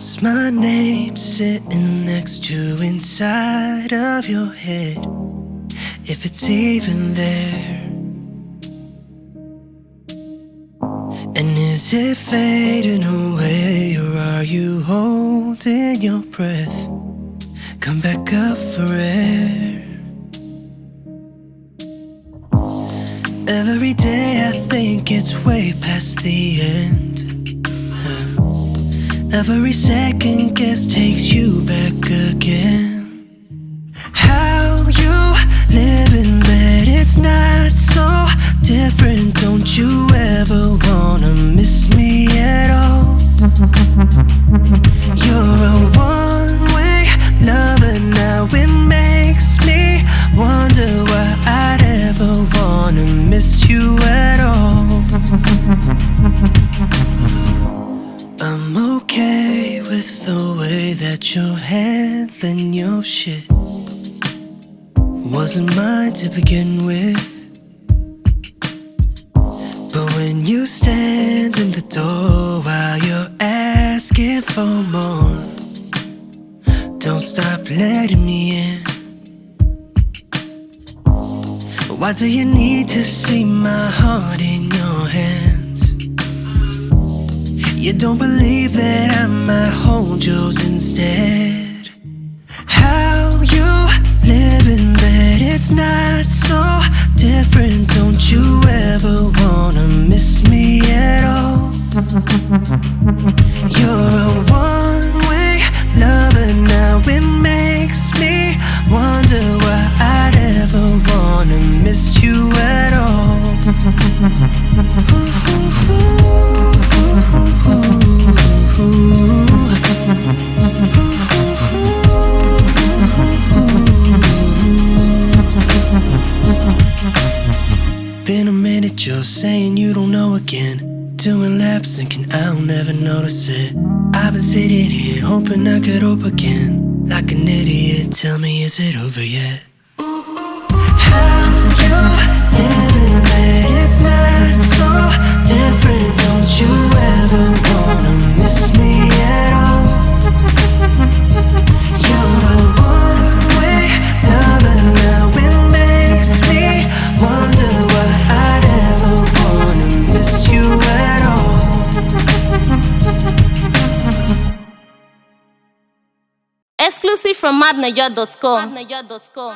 What's my name sitting next to inside of your head, if it's even there? And is it fading away, or are you holding your breath? Come back up for air. Every day I think it's way past the end. Every second guess takes you back again. How you living, but it's not so different. Don't you ever wanna miss me at all? You're a one-way lover now. It makes me wonder why I'd ever wanna miss you at all. I'm okay with the way that you're handling your shit. Wasn't mine to begin with. But when you stand in the door while you're asking for more, don't stop letting me in. Why do you need to see my heart in your hands? You don't believe that I might hold yours instead. How you living, but it's not so different. Don't you ever wanna miss me at all? You're a one-way lover now. It makes me wonder why I'd ever wanna miss you at all. Been a minute, you're saying you don't know again. Doing laps thinking I'll never notice it. I've been sitting here hoping I could hope again. Like an idiot, tell me, is it over yet? How you living, but it's not so different. Don't you ever wanna miss me at all? You're a one-way lover now. It makes me wonder why I'd ever wanna miss you at all. Exclusive from madnaja.com.